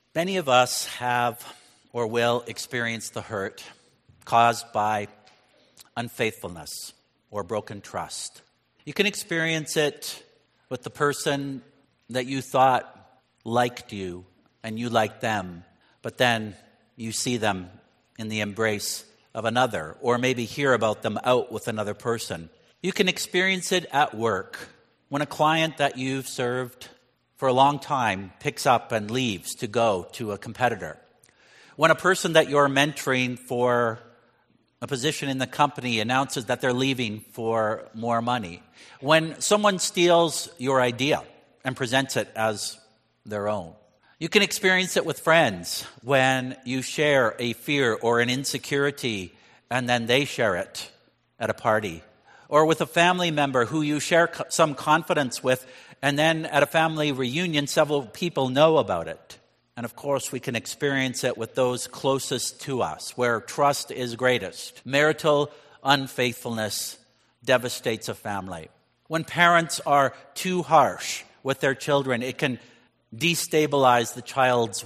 Many of us have or will experience the hurt caused by unfaithfulness or broken trust. You can experience it with the person that you thought liked you and you liked them, but then you see them in the embrace of another, or maybe hear about them out with another person. You can experience it at work when a client that you've served for a long time picks up and leaves to go to a competitor. When a person that you're mentoring for a position in the company announces that they're leaving for more money. When someone steals your idea and presents it as their own. You can experience it with friends when you share a fear or an insecurity and then they share it at a party. Or with a family member who you share some confidence with, and then at a family reunion, several people know about it. And of course, we can experience it with those closest to us, where trust is greatest. Marital unfaithfulness devastates a family. When parents are too harsh with their children, it can destabilize the child's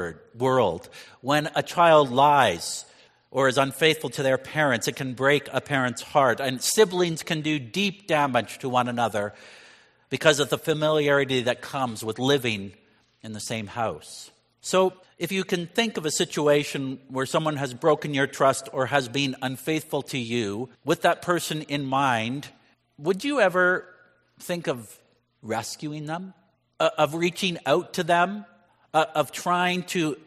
world. When a child lies or is unfaithful to their parents, it can break a parent's heart. And siblings can do deep damage to one another because of the familiarity that comes with living in the same house. So if you can think of a situation where someone has broken your trust or has been unfaithful to you, with that person in mind, would you ever think of rescuing them? Of reaching out to them? Of trying to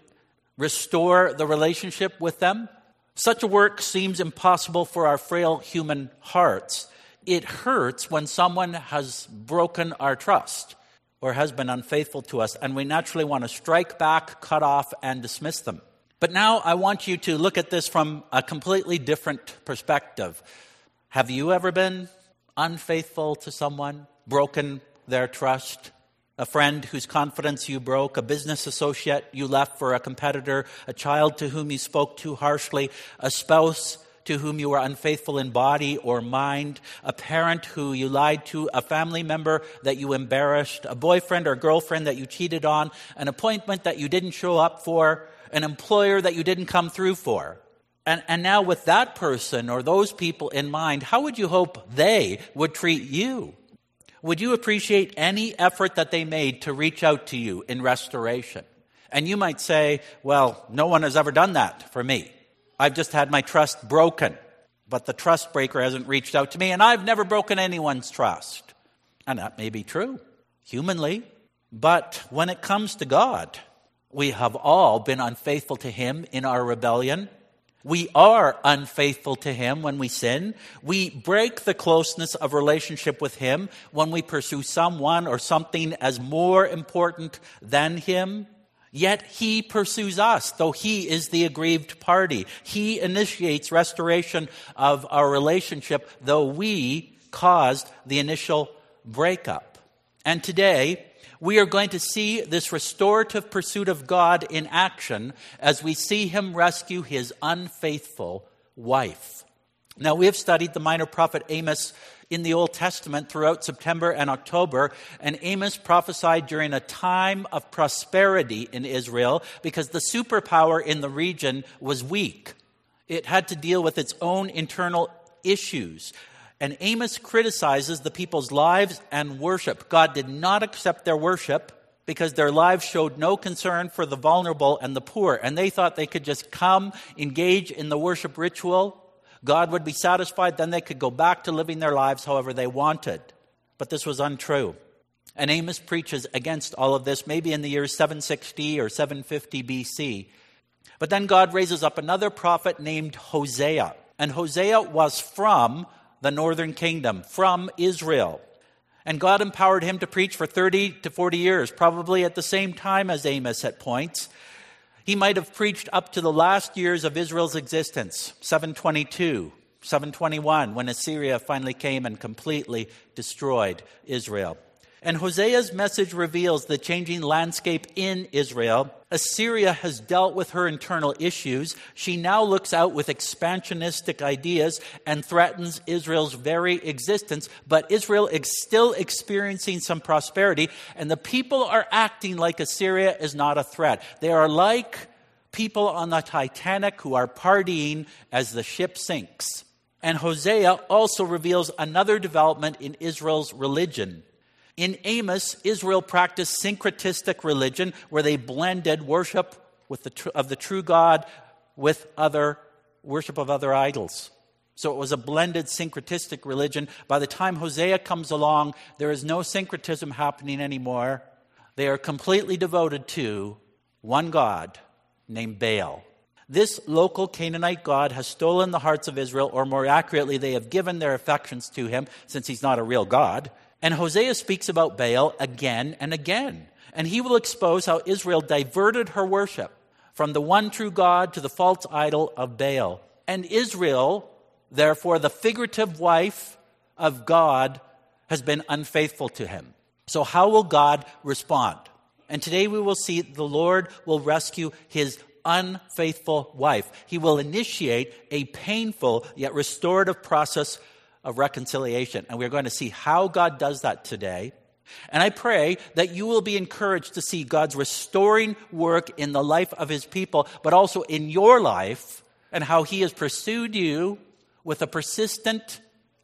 restore the relationship with them? Such a work seems impossible for our frail human hearts. It hurts when someone has broken our trust or has been unfaithful to us, and we naturally want to strike back, cut off, and dismiss them. But now I want you to look at this from a completely different perspective. Have you ever been unfaithful to someone, broken their trust? A friend whose confidence you broke, a business associate you left for a competitor, a child to whom you spoke too harshly, a spouse to whom you were unfaithful in body or mind, a parent who you lied to, a family member that you embarrassed, a boyfriend or girlfriend that you cheated on, an appointment that you didn't show up for, an employer that you didn't come through for. And now with that person or those people in mind, how would you hope they would treat you? Would you appreciate any effort that they made to reach out to you in restoration? And you might say, well, no one has ever done that for me. I've just had my trust broken, but the trust breaker hasn't reached out to me, and I've never broken anyone's trust. And that may be true, humanly. But when it comes to God, we have all been unfaithful to Him in our rebellion. We are unfaithful to Him when we sin. We break the closeness of relationship with Him when we pursue someone or something as more important than Him. Yet He pursues us, though He is the aggrieved party. He initiates restoration of our relationship, though we caused the initial breakup. And today, we are going to see this restorative pursuit of God in action as we see Him rescue His unfaithful wife. Now, we have studied the minor prophet Amos in the Old Testament throughout September and October, and Amos prophesied during a time of prosperity in Israel because the superpower in the region was weak. It had to deal with its own internal issues. And Amos criticizes the people's lives and worship. God did not accept their worship because their lives showed no concern for the vulnerable and the poor. And they thought they could just come, engage in the worship ritual. God would be satisfied, then they could go back to living their lives however they wanted. But this was untrue. And Amos preaches against all of this, maybe in the years 760 or 750 BC. But then God raises up another prophet named Hosea. And Hosea was from the northern kingdom, from Israel. And God empowered him to preach for 30 to 40 years, probably at the same time as Amos at points. He might have preached up to the last years of Israel's existence, 722, 721, when Assyria finally came and completely destroyed Israel. And Hosea's message reveals the changing landscape in Israel. Assyria has dealt with her internal issues. She now looks out with expansionistic ideas and threatens Israel's very existence. But Israel is still experiencing some prosperity, and the people are acting like Assyria is not a threat. They are like people on the Titanic who are partying as the ship sinks. And Hosea also reveals another development in Israel's religion. In Amos, Israel practiced syncretistic religion where they blended worship of the true God with worship of other idols. So it was a blended syncretistic religion. By the time Hosea comes along, there is no syncretism happening anymore. They are completely devoted to one God named Baal. This local Canaanite god has stolen the hearts of Israel, or more accurately, they have given their affections to him, since he's not a real God. And Hosea speaks about Baal again and again. And he will expose how Israel diverted her worship from the one true God to the false idol of Baal. And Israel, therefore, the figurative wife of God, has been unfaithful to him. So how will God respond? And today we will see the Lord will rescue his unfaithful wife. He will initiate a painful yet restorative process of reconciliation. And we're going to see how God does that today. And I pray that you will be encouraged to see God's restoring work in the life of his people, but also in your life, and how he has pursued you with a persistent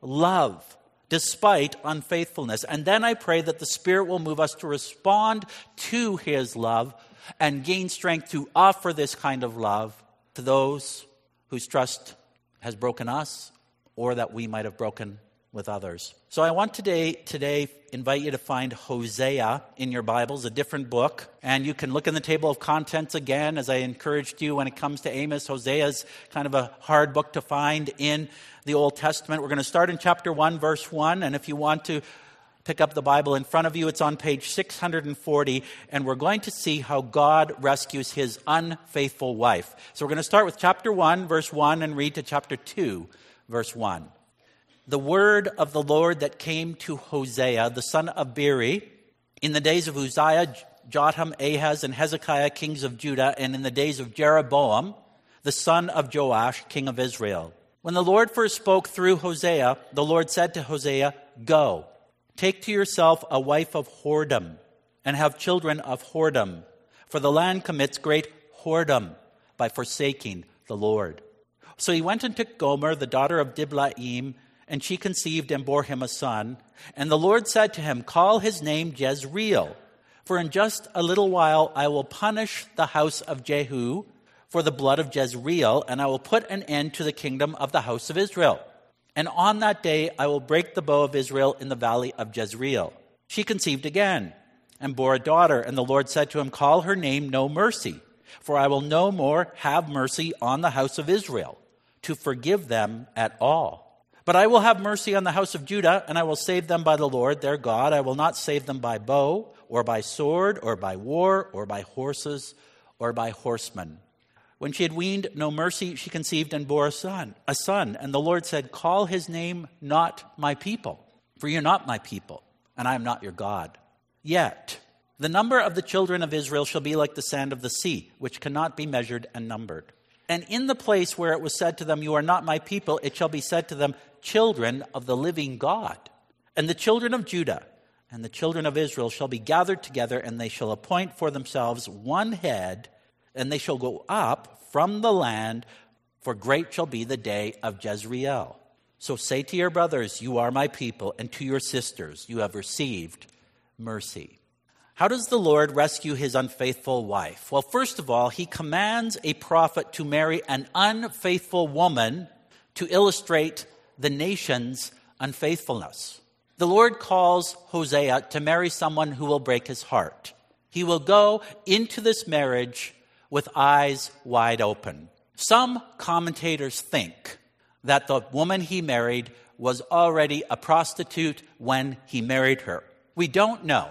love despite unfaithfulness. And then I pray that the Spirit will move us to respond to his love and gain strength to offer this kind of love to those whose trust has broken us, or that we might have broken with others. So I want today invite you to find Hosea in your Bibles, a different book. And you can look in the table of contents again, as I encouraged you when it comes to Amos. Hosea is kind of a hard book to find in the Old Testament. We're going to start in chapter 1, verse 1. And if you want to pick up the Bible in front of you, it's on page 640. And we're going to see how God rescues his unfaithful wife. So we're going to start with chapter 1, verse 1, and read to chapter 2, verse 1. The word of the Lord that came to Hosea, the son of Beeri, in the days of Uzziah, Jotham, Ahaz, and Hezekiah, kings of Judah, and in the days of Jeroboam, the son of Joash, king of Israel. When the Lord first spoke through Hosea, the Lord said to Hosea, "Go, take to yourself a wife of whoredom, and have children of whoredom, for the land commits great whoredom by forsaking the Lord." So he went and took Gomer, the daughter of Diblaim, and she conceived and bore him a son. And the Lord said to him, "Call his name Jezreel, for in just a little while I will punish the house of Jehu for the blood of Jezreel, and I will put an end to the kingdom of the house of Israel. And on that day I will break the bow of Israel in the valley of Jezreel." She conceived again and bore a daughter, and the Lord said to him, "Call her name No Mercy, for I will no more have mercy on the house of Israel, to forgive them at all. But I will have mercy on the house of Judah, and I will save them by the Lord their God. I will not save them by bow, or by sword, or by war, or by horses, or by horsemen." When she had weaned No Mercy, she conceived and bore a son. And the Lord said, "Call his name Not My People, for you're not my people, and I am not your God. Yet the number of the children of Israel shall be like the sand of the sea, which cannot be measured and numbered. And in the place where it was said to them, 'You are not my people,' it shall be said to them, 'Children of the living God.' And the children of Judah and the children of Israel shall be gathered together, and they shall appoint for themselves one head, and they shall go up from the land, for great shall be the day of Jezreel. So say to your brothers, 'You are my people,' and to your sisters, 'You have received mercy.'" How does the Lord rescue his unfaithful wife? Well, first of all, he commands a prophet to marry an unfaithful woman to illustrate the nation's unfaithfulness. The Lord calls Hosea to marry someone who will break his heart. He will go into this marriage with eyes wide open. Some commentators think that the woman he married was already a prostitute when he married her. We don't know.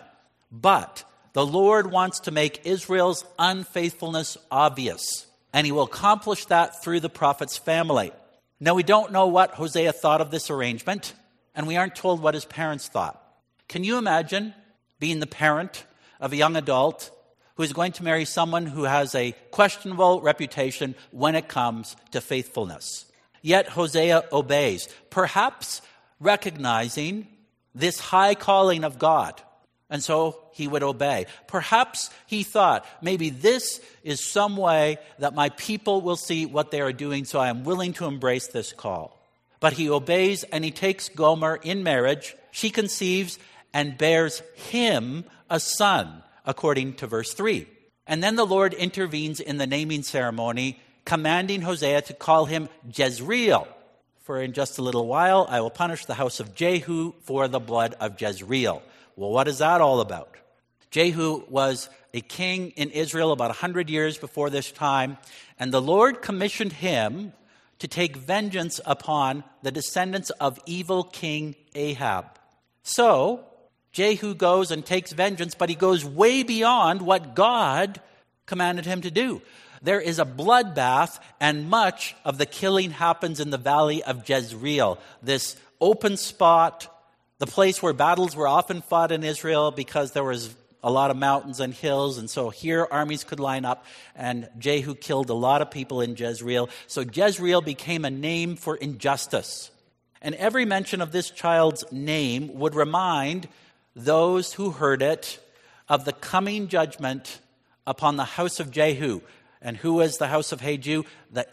But the Lord wants to make Israel's unfaithfulness obvious, and he will accomplish that through the prophet's family. Now, we don't know what Hosea thought of this arrangement, and we aren't told what his parents thought. Can you imagine being the parent of a young adult who is going to marry someone who has a questionable reputation when it comes to faithfulness. Yet Hosea obeys, perhaps recognizing this high calling of God. And so he would obey. Perhaps he thought, maybe this is some way that my people will see what they are doing, so I am willing to embrace this call. But he obeys and he takes Gomer in marriage. She conceives and bears him a son, according to verse 3. And then the Lord intervenes in the naming ceremony, commanding Hosea to call him Jezreel. For in just a little while I will punish the house of Jehu for the blood of Jezreel. Well, what is that all about? Jehu was a king in Israel about 100 years before this time, and the Lord commissioned him to take vengeance upon the descendants of evil King Ahab. So, Jehu goes and takes vengeance, but he goes way beyond what God commanded him to do. There is a bloodbath, and much of the killing happens in the valley of Jezreel, this open spot, the place where battles were often fought in Israel because there was a lot of mountains and hills, and so here armies could line up, and Jehu killed a lot of people in Jezreel. So Jezreel became a name for injustice. And every mention of this child's name would remind those who heard it of the coming judgment upon the house of Jehu. And who was the house of Jehu?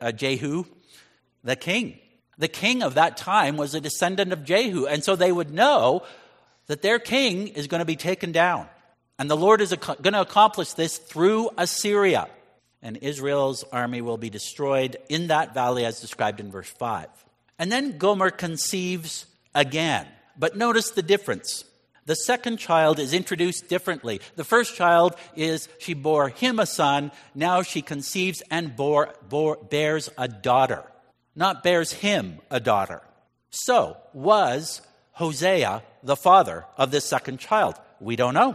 The king. The king of that time was a descendant of Jehu. And so they would know that their king is going to be taken down. And the Lord is going to accomplish this through Assyria. And Israel's army will be destroyed in that valley as described in verse 5. And then Gomer conceives again. But notice the difference. The second child is introduced differently. The first child is she bore him a son. Now she conceives and bears a daughter. Not bears him a daughter. So, was Hosea the father of this second child? We don't know.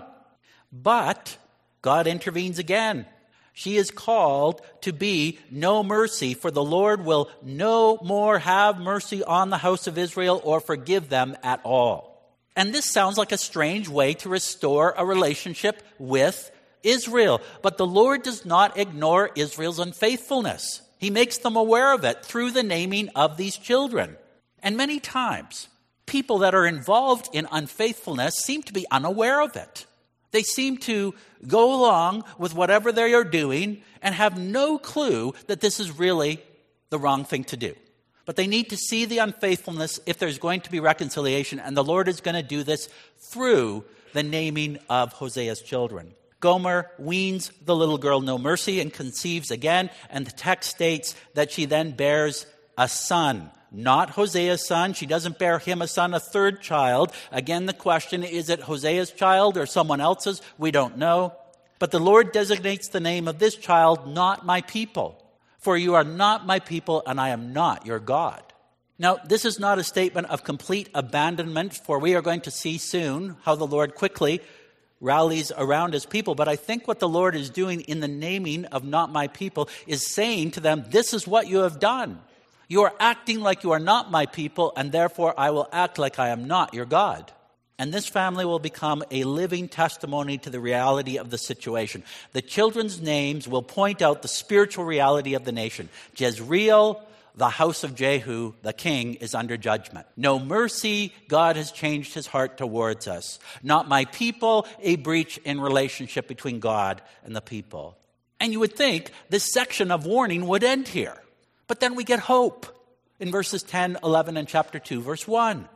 But God intervenes again. She is called to be no mercy, for the Lord will no more have mercy on the house of Israel or forgive them at all. And this sounds like a strange way to restore a relationship with Israel. But the Lord does not ignore Israel's unfaithfulness. He makes them aware of it through the naming of these children. And many times, people that are involved in unfaithfulness seem to be unaware of it. They seem to go along with whatever they are doing and have no clue that this is really the wrong thing to do. But they need to see the unfaithfulness if there's going to be reconciliation. And the Lord is going to do this through the naming of Hosea's children. Gomer weans the little girl no mercy and conceives again. And the text states that she then bears a son. Not Hosea's son. She doesn't bear him a son, a third child. Again, the question, is it Hosea's child or someone else's? We don't know. But the Lord designates the name of this child, not my people. For you are not my people, and I am not your God. Now, this is not a statement of complete abandonment, for we are going to see soon how the Lord quickly rallies around his people. But I think what the Lord is doing in the naming of not my people is saying to them, this is what you have done. You are acting like you are not my people, and therefore I will act like I am not your God. And this family will become a living testimony to the reality of the situation. The children's names will point out the spiritual reality of the nation. Jezreel, the house of Jehu, the king, is under judgment. No mercy, God has changed his heart towards us. Not my people, a breach in relationship between God and the people. And you would think this section of warning would end here. But then we get hope in verses 10, 11, and chapter 2, verse 1.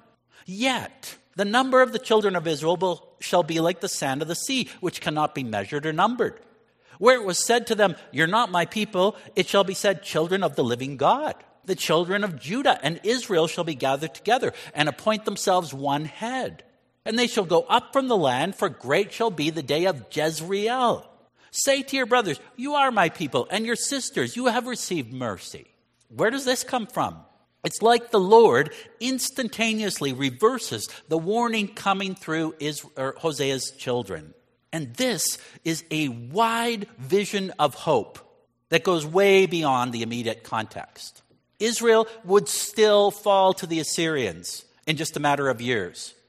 Yet the number of the children of Israel shall be like the sand of the sea, which cannot be measured or numbered. Where it was said to them, you're not my people, it shall be said, children of the living God. The children of Judah and Israel shall be gathered together and appoint themselves one head. And they shall go up from the land, for great shall be the day of Jezreel. Say to your brothers, you are my people, and your sisters, you have received mercy. Where does this come from? It's like the Lord instantaneously reverses the warning coming through Hosea's children. And this is a wide vision of hope that goes way beyond the immediate context. Israel would still fall to the Assyrians in just a matter of years.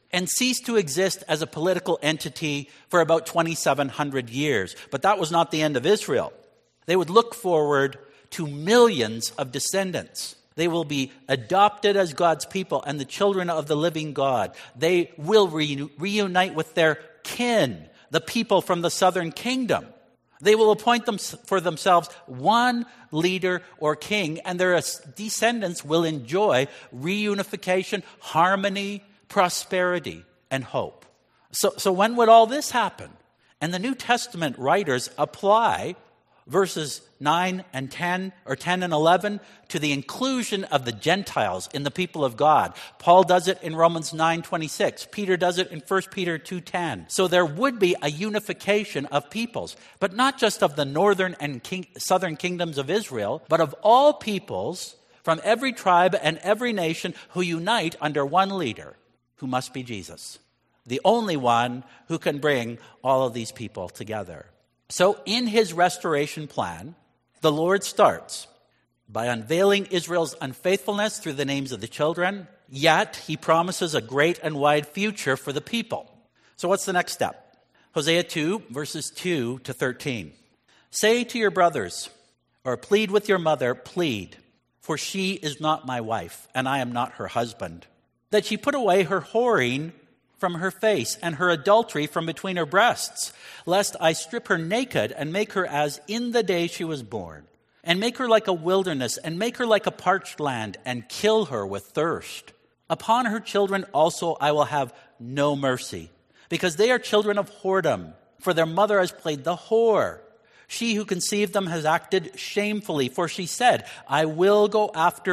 and ceased to exist as a political entity for about 2,700 years. But that was not the end of Israel. They would look forward to millions of descendants. They will be adopted as God's people and the children of the living God. They will reunite with their kin, the people from the southern kingdom. They will appoint them for themselves one leader or king, and their descendants will enjoy reunification, harmony, prosperity, and hope. So when would all this happen? And the New Testament writers apply verses 9 and 10, or 10 and 11, to the inclusion of the Gentiles in the people of God. Paul does it in Romans 9:26. Peter does it in 1 Peter 2:10. So there would be a unification of peoples, but not just of the northern and southern kingdoms of Israel, but of all peoples from every tribe and every nation who unite under one leader, who must be Jesus, the only one who can bring all of these people together. So in his restoration plan, the Lord starts by unveiling Israel's unfaithfulness through the names of the children, yet he promises a great and wide future for the people. So what's the next step? Hosea 2, verses 2 to 13. Say to your brothers, or plead with your mother, plead, for she is not my wife, and I am not her husband, that she put away her whoring from her face and her adultery from between her breasts, lest I strip her naked and make her as in the day she was born, and make her like a wilderness, and make her like a parched land, and kill her with thirst. Upon her children also I will have no mercy, because they are children of whoredom, for their mother has played the whore. She who conceived them has acted shamefully, for she said, I will go after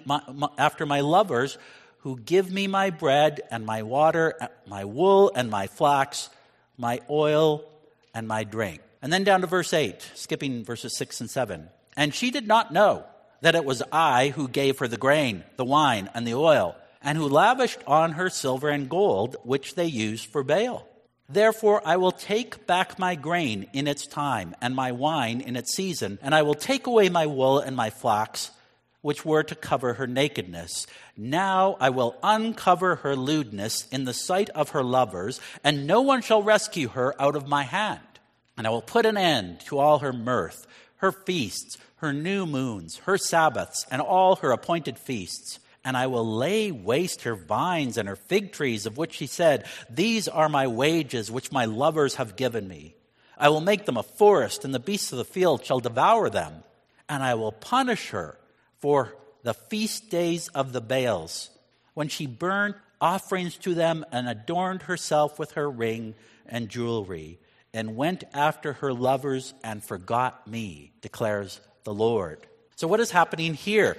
after my lovers, who give me my bread and my water, my wool and my flax, my oil and my drink. And then down to verse 8, skipping verses 6 and 7. And she did not know that it was I who gave her the grain, the wine, and the oil, and who lavished on her silver and gold, which they used for Baal. Therefore I will take back my grain in its time, and my wine in its season, and I will take away my wool and my flax, which were to cover her nakedness. Now I will uncover her lewdness in the sight of her lovers, and no one shall rescue her out of my hand. And I will put an end to all her mirth, her feasts, her new moons, her Sabbaths, and all her appointed feasts. And I will lay waste her vines and her fig trees, of which she said, these are my wages, which my lovers have given me. I will make them a forest, and the beasts of the field shall devour them. And I will punish her for the feast days of the Baals, when she burned offerings to them and adorned herself with her ring and jewelry, and went after her lovers and forgot me, declares the Lord. So what is happening here?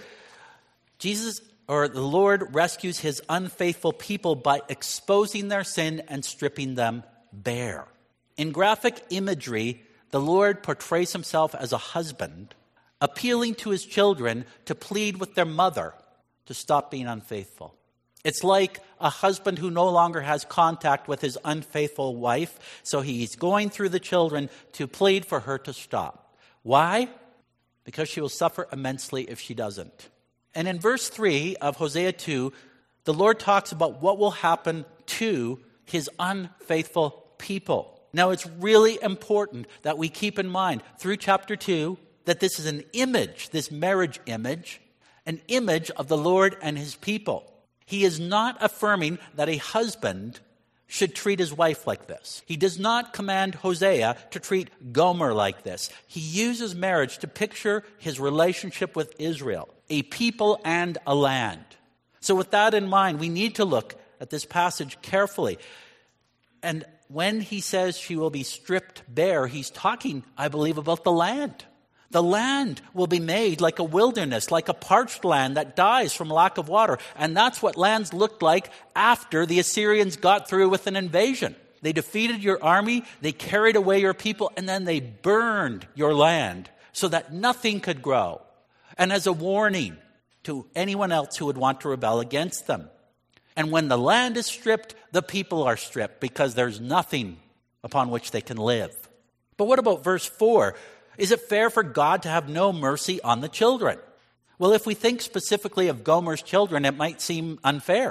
The Lord rescues his unfaithful people by exposing their sin and stripping them bare. In graphic imagery, the Lord portrays himself as a husband, appealing to his children to plead with their mother to stop being unfaithful. It's like a husband who no longer has contact with his unfaithful wife, so he's going through the children to plead for her to stop. Why? Because she will suffer immensely if she doesn't. And in verse 3 of Hosea 2, the Lord talks about what will happen to his unfaithful people. Now, it's really important that we keep in mind through chapter 2 that this is an image, this marriage image, an image of the Lord and his people. He is not affirming that a husband should treat his wife like this. He does not command Hosea to treat Gomer like this. He uses marriage to picture his relationship with Israel, a people and a land. So with that in mind, we need to look at this passage carefully. And when he says she will be stripped bare, he's talking, I believe, about the land. The land will be made like a wilderness, like a parched land that dies from lack of water. And that's what lands looked like after the Assyrians got through with an invasion. They defeated your army, they carried away your people, and then they burned your land so that nothing could grow. And as a warning to anyone else who would want to rebel against them. And when the land is stripped, the people are stripped because there's nothing upon which they can live. But what about verse 4? Is it fair for God to have no mercy on the children? Well, if we think specifically of Gomer's children, it might seem unfair.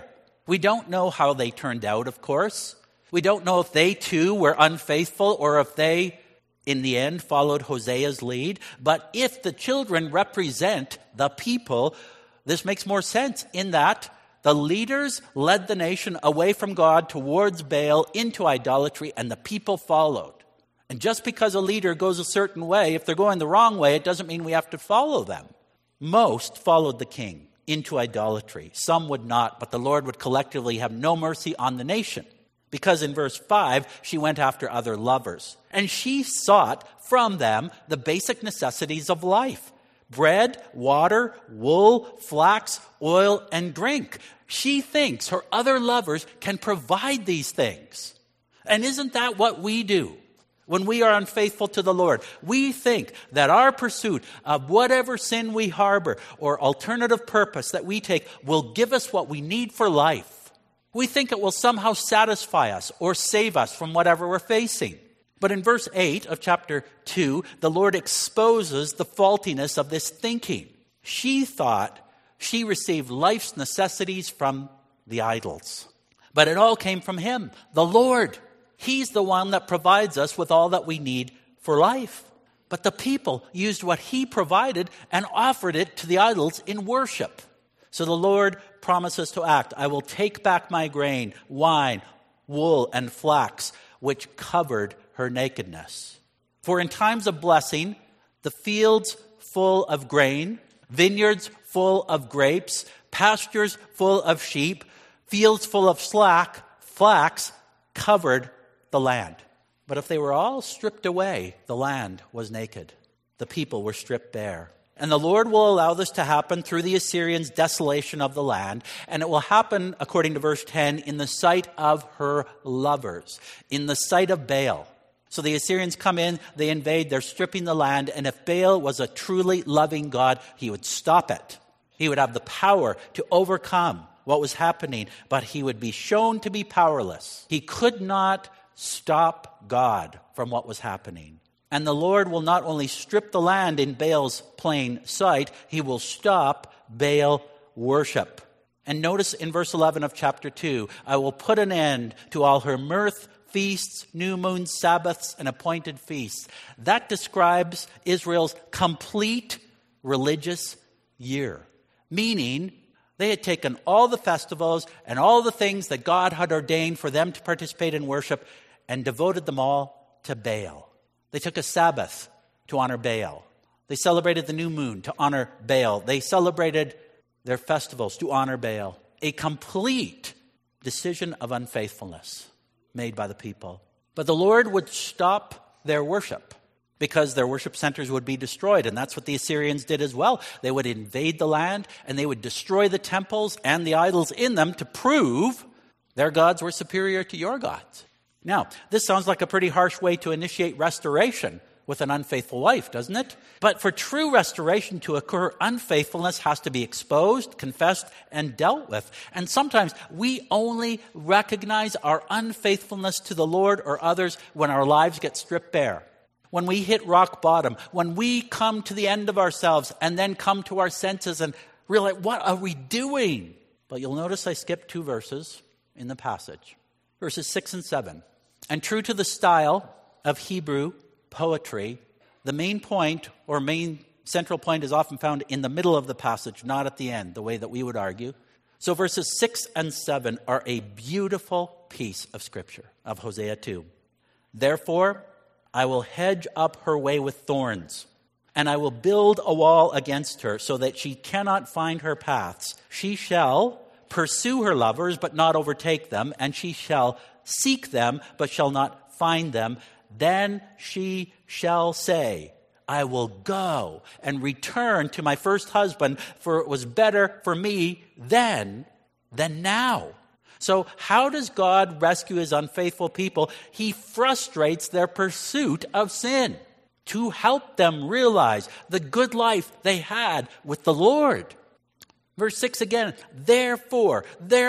We don't know how they turned out, of course. We don't know if they too were unfaithful or if they, in the end, followed Hosea's lead. But if the children represent the people, this makes more sense in that the leaders led the nation away from God towards Baal into idolatry, and the people followed. And just because a leader goes a certain way, if they're going the wrong way, it doesn't mean we have to follow them. Most followed the king into idolatry. Some would not, but the Lord would collectively have no mercy on the nation. Because in verse 5, she went after other lovers. And she sought from them the basic necessities of life: bread, water, wool, flax, oil, and drink. She thinks her other lovers can provide these things. And isn't that what we do when we are unfaithful to the Lord? We think that our pursuit of whatever sin we harbor or alternative purpose that we take will give us what we need for life. We think it will somehow satisfy us or save us from whatever we're facing. But in verse 8 of chapter 2, the Lord exposes the faultiness of this thinking. She thought she received life's necessities from the idols. But it all came from Him, the Lord. He's the one that provides us with all that we need for life. But the people used what He provided and offered it to the idols in worship. So the Lord promises to act. I will take back my grain, wine, wool, and flax, which covered her nakedness. For in times of blessing, the fields full of grain, vineyards full of grapes, pastures full of sheep, fields full of flax covered the land. But if they were all stripped away, the land was naked. The people were stripped bare. And the Lord will allow this to happen through the Assyrians' desolation of the land. And it will happen, according to verse 10, in the sight of her lovers, in the sight of Baal. So the Assyrians come in, they invade, they're stripping the land. And if Baal was a truly loving God, he would stop it. He would have the power to overcome what was happening, but he would be shown to be powerless. He could not stop God from what was happening. And the Lord will not only strip the land in Baal's plain sight, He will stop Baal worship. And notice in verse 11 of chapter 2, I will put an end to all her mirth, feasts, new moons, Sabbaths, and appointed feasts. That describes Israel's complete religious year. Meaning, they had taken all the festivals and all the things that God had ordained for them to participate in worship and devoted them all to Baal. They took a Sabbath to honor Baal. They celebrated the new moon to honor Baal. They celebrated their festivals to honor Baal. A complete decision of unfaithfulness made by the people. But the Lord would stop their worship because their worship centers would be destroyed. And that's what the Assyrians did as well. They would invade the land and they would destroy the temples and the idols in them to prove their gods were superior to your gods. Now, this sounds like a pretty harsh way to initiate restoration with an unfaithful wife, doesn't it? But for true restoration to occur, unfaithfulness has to be exposed, confessed, and dealt with. And sometimes we only recognize our unfaithfulness to the Lord or others when our lives get stripped bare. When we hit rock bottom, when we come to the end of ourselves and then come to our senses and realize, what are we doing? But you'll notice I skipped 2 verses in the passage. Verses 6 and 7. And true to the style of Hebrew poetry, the main point or main central point is often found in the middle of the passage, not at the end, the way that we would argue. So verses 6 and 7 are a beautiful piece of scripture of Hosea 2. Therefore, I will hedge up her way with thorns, and I will build a wall against her so that she cannot find her paths. She shall pursue her lovers, but not overtake them, and she shall seek them, but shall not find them. Then she shall say, I will go and return to my first husband, for it was better for me then than now. So how does God rescue His unfaithful people? He frustrates their pursuit of sin to help them realize the good life they had with the Lord. Verse 6 again, therefore,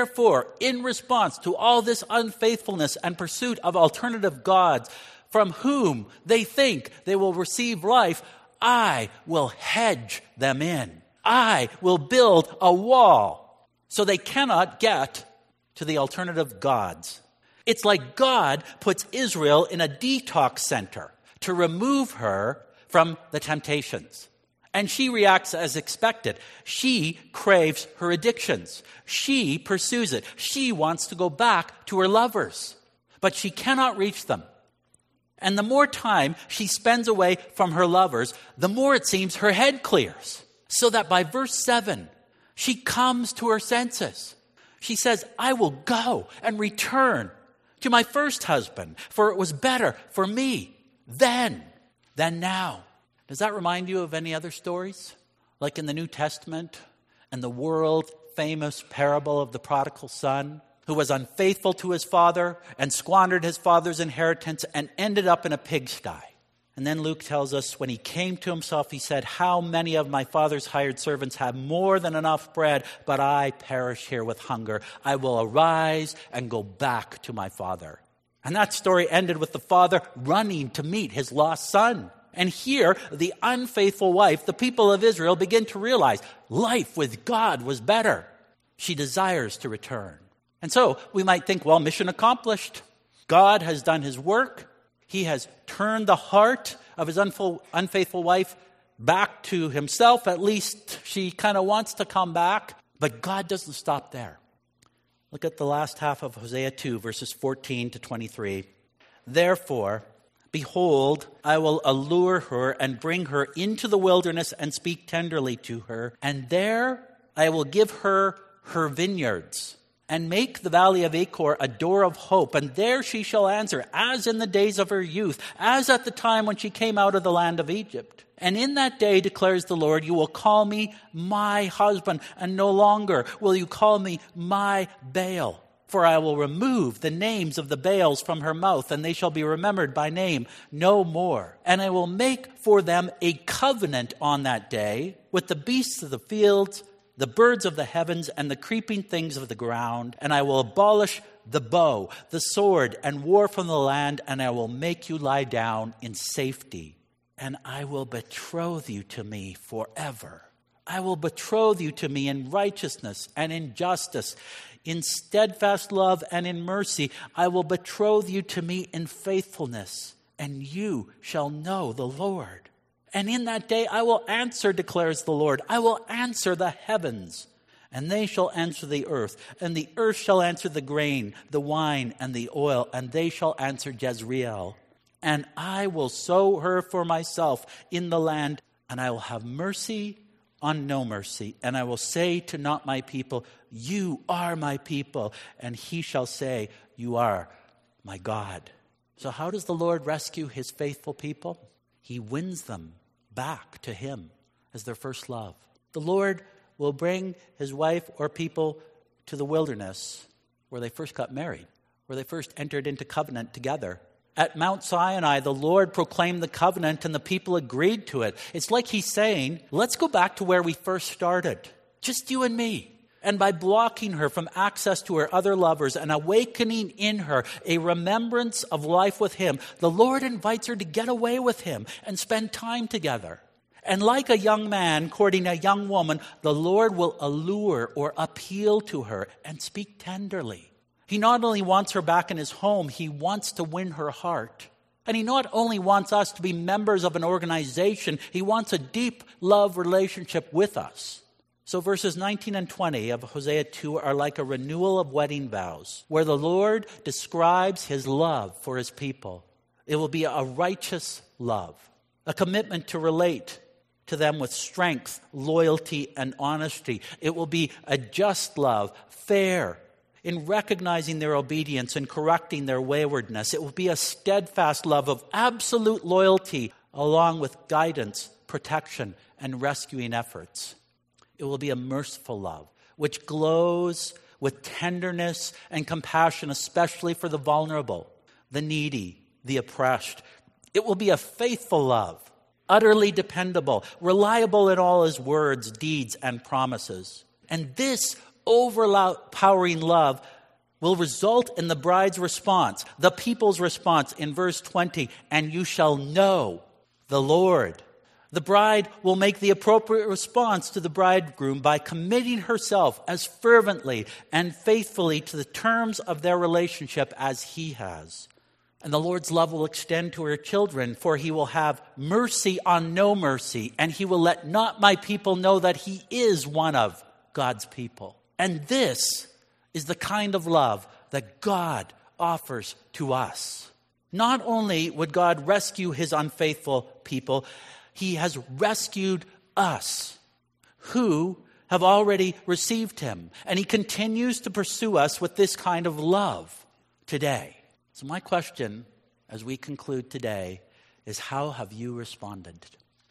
in response to all this unfaithfulness and pursuit of alternative gods from whom they think they will receive life, I will hedge them in. I will build a wall so they cannot get to the alternative gods. It's like God puts Israel in a detox center to remove her from the temptations. And she reacts as expected. She craves her addictions. She pursues it. She wants to go back to her lovers, but she cannot reach them. And the more time she spends away from her lovers, the more it seems her head clears. So that by verse 7, she comes to her senses. She says, I will go and return to my first husband, for it was better for me then than now. Does that remind you of any other stories? Like in the New Testament and the world-famous parable of the prodigal son, who was unfaithful to his father and squandered his father's inheritance and ended up in a pigsty. And then Luke tells us when he came to himself, he said, how many of my father's hired servants have more than enough bread, but I perish here with hunger. I will arise and go back to my father. And that story ended with the father running to meet his lost son. And here, the unfaithful wife, the people of Israel, begin to realize life with God was better. She desires to return. And so we might think, well, mission accomplished. God has done his work. He has turned the heart of his unfaithful wife back to himself. At least she kind of wants to come back. But God doesn't stop there. Look at the last half of Hosea 2, verses 14 to 23. Therefore, behold, I will allure her and bring her into the wilderness and speak tenderly to her. And there I will give her her vineyards and make the valley of Achor a door of hope. And there she shall answer, as in the days of her youth, as at the time when she came out of the land of Egypt. And in that day, declares the Lord, you will call me my husband, and no longer will you call me my Baal. For I will remove the names of the Baals from her mouth, and they shall be remembered by name no more. And I will make for them a covenant on that day with the beasts of the fields, the birds of the heavens, and the creeping things of the ground. And I will abolish the bow, the sword, and war from the land, and I will make you lie down in safety. And I will betroth you to me forever. I will betroth you to me in righteousness and in justice, in steadfast love and in mercy. I will betroth you to me in faithfulness, and you shall know the Lord. And in that day I will answer, declares the Lord. I will answer the heavens, and they shall answer the earth. And the earth shall answer the grain, the wine, and the oil, and they shall answer Jezreel. And I will sow her for myself in the land, and I will have mercy on no mercy. And I will say to not my people, you are my people. And he shall say, you are my God. So how does the Lord rescue his faithful people? He wins them back to him as their first love. The Lord will bring his wife or people to the wilderness where they first got married, where they first entered into covenant together. At Mount Sinai, the Lord proclaimed the covenant and the people agreed to it. It's like he's saying, let's go back to where we first started. Just you and me. And by blocking her from access to her other lovers and awakening in her a remembrance of life with him, the Lord invites her to get away with him and spend time together. And like a young man courting a young woman, the Lord will allure or appeal to her and speak tenderly. He not only wants her back in his home, he wants to win her heart. And he not only wants us to be members of an organization, he wants a deep love relationship with us. So verses 19 and 20 of Hosea 2 are like a renewal of wedding vows, where the Lord describes his love for his people. It will be a righteous love, a commitment to relate to them with strength, loyalty, and honesty. It will be a just love, fair, in recognizing their obedience and correcting their waywardness. It will be a steadfast love of absolute loyalty, along with guidance, protection, and rescuing efforts. It will be a merciful love, which glows with tenderness and compassion, especially for the vulnerable, the needy, the oppressed. It will be a faithful love, utterly dependable, reliable in all his words, deeds, and promises. And this overpowering love will result in the bride's response, the people's response in verse 20, and you shall know the Lord. The bride will make the appropriate response to the bridegroom by committing herself as fervently and faithfully to the terms of their relationship as he has. And the Lord's love will extend to her children, for he will have mercy on no mercy, and he will let not my people know that he is one of God's people. And this is the kind of love that God offers to us. Not only would God rescue his unfaithful people, he has rescued us who have already received him. And he continues to pursue us with this kind of love today. So my question as we conclude today is, how have you responded?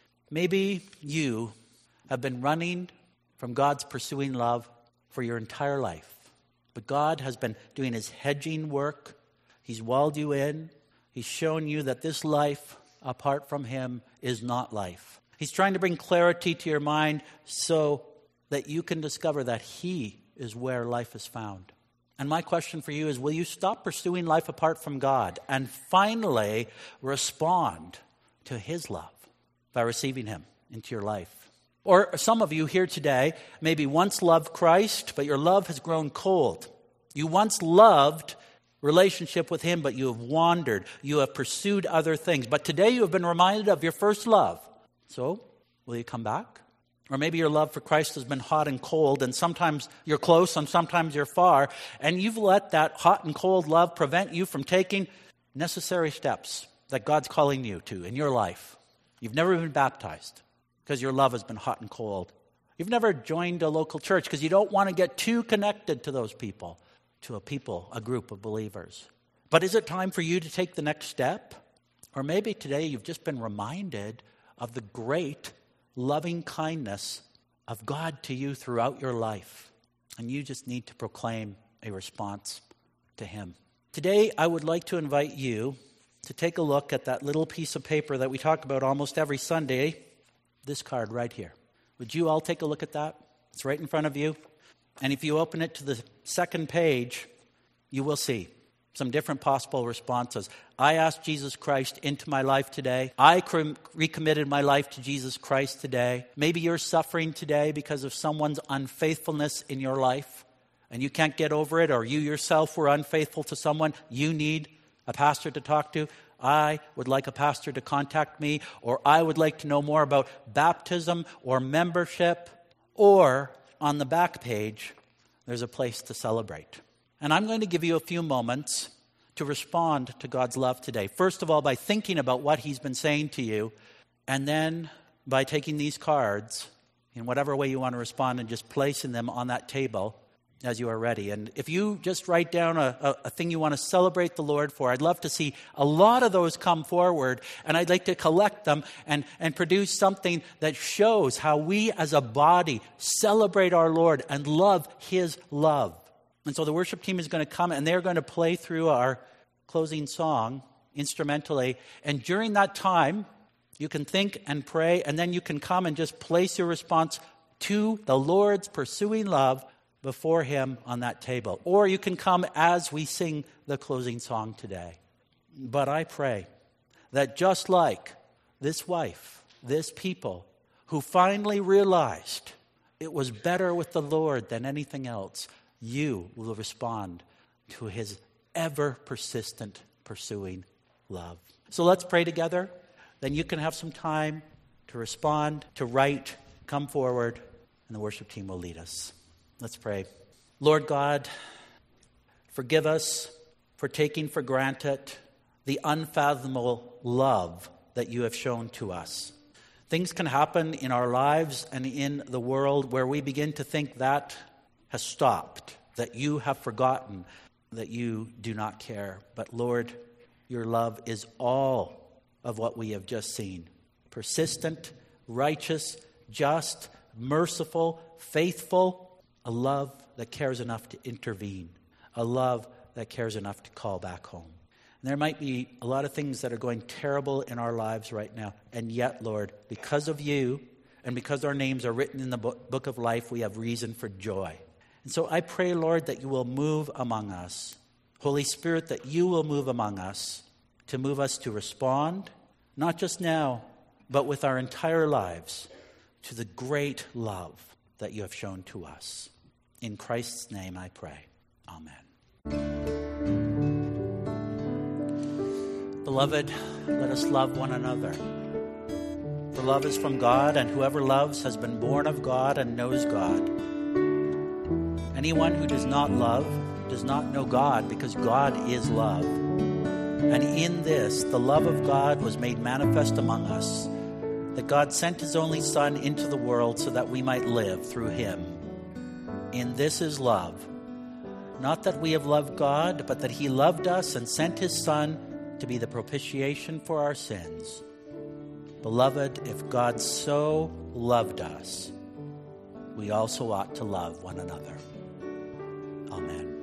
Maybe you have been running from God's pursuing love for your entire life. But God has been doing his hedging work. He's walled you in. He's shown you that this life apart from him is not life. He's trying to bring clarity to your mind so that you can discover that he is where life is found. And my question for you is, will you stop pursuing life apart from God and finally respond to his love by receiving him into your life? Or some of you here today maybe once loved Christ, but your love has grown cold. You once loved relationship with him, but you have wandered. You have pursued other things. But today you have been reminded of your first love. So, will you come back? Or maybe your love for Christ has been hot and cold, and sometimes you're close and sometimes you're far, and you've let that hot and cold love prevent you from taking necessary steps that God's calling you to in your life. You've never been baptized because your love has been hot and cold. You've never joined a local church because you don't want to get too connected to those people, to a group of believers. But is it time for you to take the next step? Or maybe today you've just been reminded of the great loving kindness of God to you throughout your life. And you just need to proclaim a response to him. Today, I would like to invite you to take a look at that little piece of paper that we talk about almost every Sunday, this card right here. Would you all take a look at that? It's right in front of you. And if you open it to the second page, you will see some different possible responses. I asked Jesus Christ into my life today. I recommitted my life to Jesus Christ today. Maybe you're suffering today because of someone's unfaithfulness in your life, and you can't get over it, or you yourself were unfaithful to someone. You need a pastor to talk to. I would like a pastor to contact me, or I would like to know more about baptism or membership, or on the back page, there's a place to celebrate. And I'm going to give you a few moments to respond to God's love today. First of all, by thinking about what he's been saying to you, and then by taking these cards in whatever way you want to respond and just placing them on that table as you are ready. And if you just write down a thing you want to celebrate the Lord for, I'd love to see a lot of those come forward, and I'd like to collect them and produce something that shows how we as a body celebrate our Lord and love his love. And so the worship team is going to come, and they're going to play through our closing song instrumentally. And during that time, you can think and pray, and then you can come and just place your response to the Lord's pursuing love before him on that table. Or you can come as we sing the closing song today. But I pray that just like this wife, this people, who finally realized it was better with the Lord than anything else, you will respond to his ever-persistent pursuing love. So let's pray together. Then you can have some time to respond, to write, come forward, and the worship team will lead us. Let's pray. Lord God, forgive us for taking for granted the unfathomable love that you have shown to us. Things can happen in our lives and in the world where we begin to think that has stopped, that you have forgotten, that you do not care. But Lord, your love is all of what we have just seen. Persistent, righteous, just, merciful, faithful, a love that cares enough to intervene, a love that cares enough to call back home. And there might be a lot of things that are going terrible in our lives right now, and yet, Lord, because of you and because our names are written in the book of life, we have reason for joy. And so I pray, Lord, that you will move among us. Holy Spirit, that you will move among us to move us to respond, not just now, but with our entire lives to the great love that you have shown to us. In Christ's name I pray. Amen. Beloved, let us love one another. For love is from God, and whoever loves has been born of God and knows God. Anyone who does not love does not know God, because God is love. And in this, the love of God was made manifest among us, that God sent his only Son into the world so that we might live through him. In this is love, not that we have loved God, but that he loved us and sent his Son to be the propitiation for our sins. Beloved, if God so loved us, we also ought to love one another. Amen.